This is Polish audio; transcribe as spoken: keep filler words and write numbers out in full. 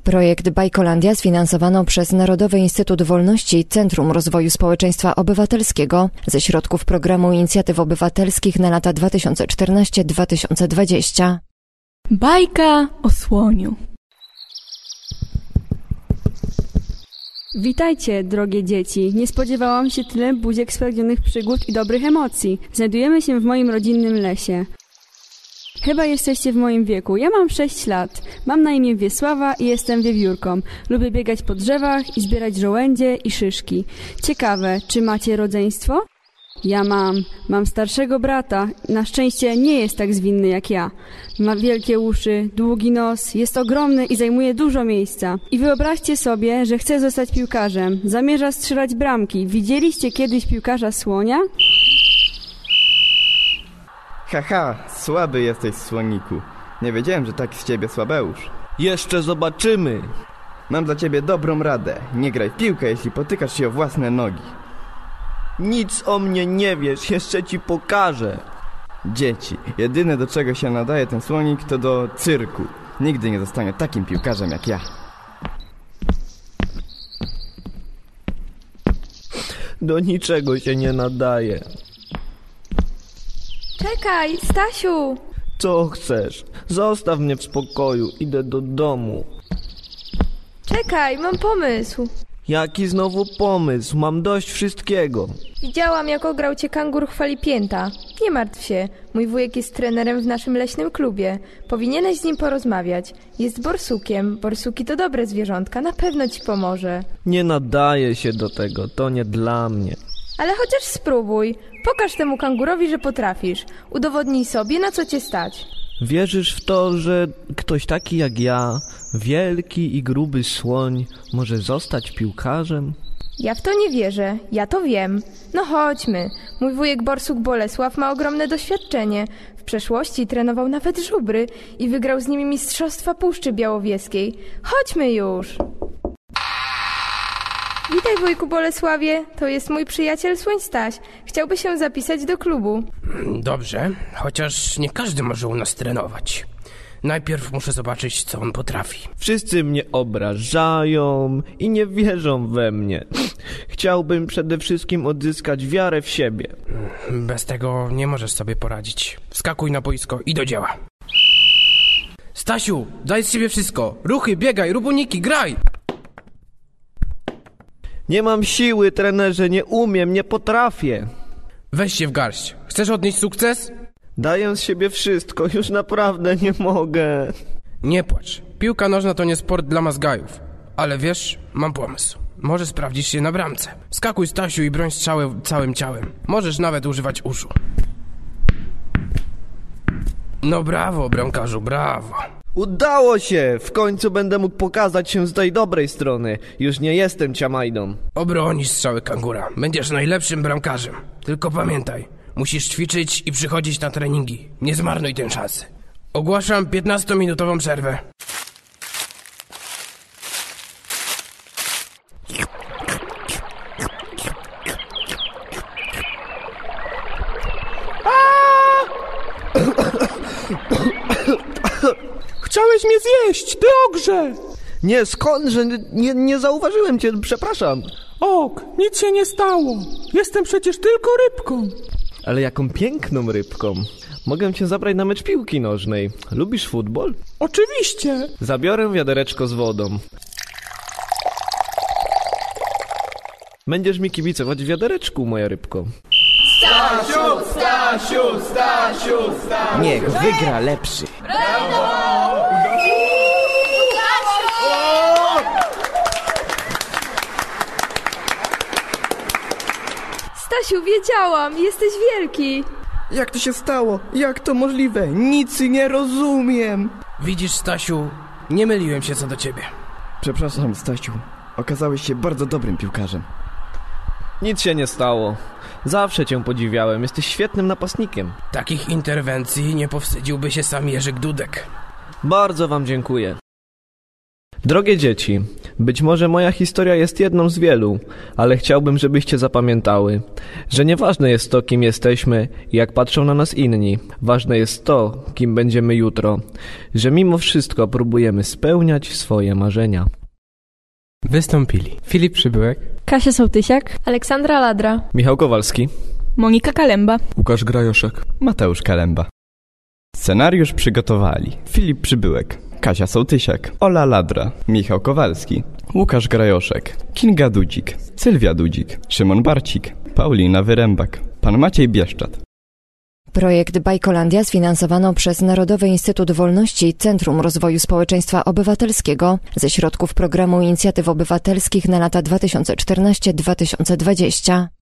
Projekt Bajkolandia sfinansowano przez Narodowy Instytut Wolności Centrum Rozwoju Społeczeństwa Obywatelskiego ze środków Programu Inicjatyw Obywatelskich na lata dwa tysiące czternaście do dwa tysiące dwudziestego. Bajka o słoniu. Witajcie, drogie dzieci. Nie spodziewałam się tyle buziek spragnionych przygód i dobrych emocji. Znajdujemy się w moim rodzinnym lesie. Chyba jesteście w moim wieku. Ja mam sześć lat. Mam na imię Wiesława i jestem wiewiórką. Lubię biegać po drzewach i zbierać żołędzie i szyszki. Ciekawe, czy macie rodzeństwo? Ja mam. Mam starszego brata. Na szczęście nie jest tak zwinny jak ja. Ma wielkie uszy, długi nos, jest ogromny i zajmuje dużo miejsca. I wyobraźcie sobie, że chce zostać piłkarzem. Zamierza strzelać bramki. Widzieliście kiedyś piłkarza słonia? Haha, słaby jesteś, słoniku. Nie wiedziałem, że taki z ciebie słabeusz. Jeszcze zobaczymy. Mam dla ciebie dobrą radę. Nie graj w piłkę, jeśli potykasz się o własne nogi. Nic o mnie nie wiesz, jeszcze ci pokażę. Dzieci, jedyne do czego się nadaje ten słonik to do cyrku. Nigdy nie zostanie takim piłkarzem jak ja. Do niczego się nie nadaje. Czekaj, Stasiu! Co chcesz? Zostaw mnie w spokoju, idę do domu. Czekaj, mam pomysł. Jaki znowu pomysł? Mam dość wszystkiego. Widziałam, jak ograł cię kangur chwali pięta. Nie martw się, mój wujek jest trenerem w naszym leśnym klubie. Powinieneś z nim porozmawiać. Jest borsukiem. Borsuki to dobre zwierzątka, na pewno ci pomoże. Nie nadaje się do tego, to nie dla mnie. Ale chociaż spróbuj. Pokaż temu kangurowi, że potrafisz. Udowodnij sobie, na co cię stać. Wierzysz w to, że ktoś taki jak ja, wielki i gruby słoń, może zostać piłkarzem? Ja w to nie wierzę, ja to wiem. No chodźmy. Mój wujek borsuk Bolesław ma ogromne doświadczenie. W przeszłości trenował nawet żubry i wygrał z nimi mistrzostwa Puszczy Białowieskiej. Chodźmy już. Witaj, wujku Bolesławie. To jest mój przyjaciel Słoń Staś. Chciałby się zapisać do klubu. Dobrze, chociaż nie każdy może u nas trenować. Najpierw muszę zobaczyć, co on potrafi. Wszyscy mnie obrażają i nie wierzą we mnie. Chciałbym przede wszystkim odzyskać wiarę w siebie. Bez tego nie możesz sobie poradzić. Wskakuj na boisko i do dzieła. Stasiu, daj z siebie wszystko. Ruchy, biegaj, rób uniki, graj! Nie mam siły, trenerze, nie umiem, nie potrafię. Weź się w garść. Chcesz odnieść sukces? Daję z siebie wszystko, już naprawdę nie mogę. Nie płacz. Piłka nożna to nie sport dla mazgajów. Ale wiesz, mam pomysł. Może sprawdzisz się na bramce. Skakuj, Stasiu, i broń strzałę całym ciałem. Możesz nawet używać uszu. No brawo, bramkarzu, brawo. Udało się! W końcu będę mógł pokazać się z tej dobrej strony. Już nie jestem ciamajdą. Obronisz strzały kangura. Będziesz najlepszym bramkarzem. Tylko pamiętaj, musisz ćwiczyć i przychodzić na treningi. Nie zmarnuj tej szansy. Ogłaszam piętnastominutową przerwę. Chciałeś mnie zjeść, ty ogrze! Nie, skądże? Nie, nie zauważyłem cię, przepraszam. Ok, nic się nie stało. Jestem przecież tylko rybką. Ale jaką piękną rybką. Mogę cię zabrać na mecz piłki nożnej. Lubisz futbol? Oczywiście. Zabiorę wiadereczko z wodą. Będziesz mi kibicować w wiadereczku, moja rybko. Stasiu, Stasiu, Stasiu, Stasiu! Niech wygra lepszy. Brawo! Stasiu, wiedziałam, jesteś wielki. Jak to się stało? Jak to możliwe? Nic nie rozumiem. Widzisz, Stasiu, nie myliłem się co do ciebie. Przepraszam, Stasiu. Okazałeś się bardzo dobrym piłkarzem. Nic się nie stało. Zawsze cię podziwiałem. Jesteś świetnym napastnikiem. Takich interwencji nie powstydziłby się sam Jerzyk Dudek. Bardzo wam dziękuję. Drogie dzieci, Być może moja historia jest jedną z wielu, ale chciałbym, żebyście zapamiętały, że nieważne jest to, kim jesteśmy i jak patrzą na nas inni. Ważne jest to, kim będziemy jutro, że mimo wszystko próbujemy spełniać swoje marzenia. Wystąpili Filip Przybyłek, Kasia Sołtysiak, Aleksandra Ladra, Michał Kowalski, Monika Kalemba, Łukasz Grajoszek, Mateusz Kalemba. Scenariusz przygotowali Filip Przybyłek, Kasia Sołtysiak, Ola Ladra, Michał Kowalski, Łukasz Grajoszek, Kinga Dudzik, Sylwia Dudzik, Szymon Barcik, Paulina Wyrębak, pan Maciej Bieszczat. Projekt Bajkolandia sfinansowano przez Narodowy Instytut Wolności Centrum Rozwoju Społeczeństwa Obywatelskiego ze środków Programu Inicjatyw Obywatelskich na lata dwa tysiące czternaście do dwa tysiące dwudziestego.